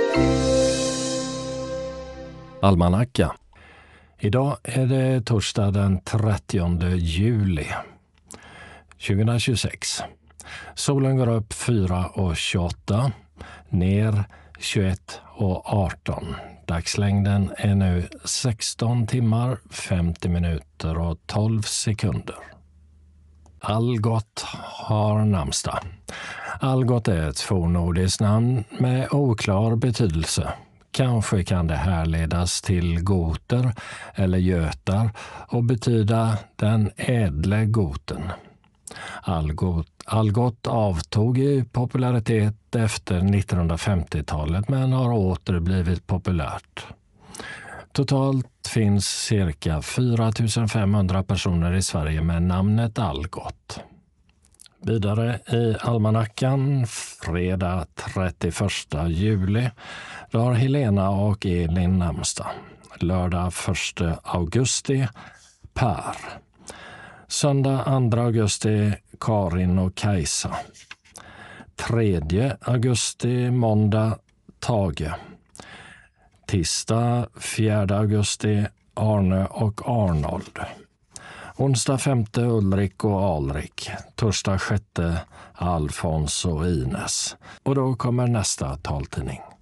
Almanacka. Idag är det torsdag den 30 juli 2026. Solen går upp 4:28, ner 21:18. Dagslängden är nu 16 timmar, 50 minuter och 12 sekunder. Algot har namnsdag. Algot är ett fornnordiskt namn med oklar betydelse. Kanske kan det härledas till goter eller götar och betyda den ädle goten. Algot avtog i popularitet efter 1950-talet men har åter blivit populärt. Totalt finns cirka 4 500 personer i Sverige med namnet Algot. Vidare i almanackan fredag 31 juli då har Helena och Elin namnsdag. Lördag 1 augusti Per. Söndag 2 augusti Karin och Kajsa. 3 augusti måndag Tage. Tisdag 4 augusti Arne och Arnold. Onsdag 5 Ulrik och Alrik. Torsdag 6 Alfons och Ines. Och då kommer nästa taltidning.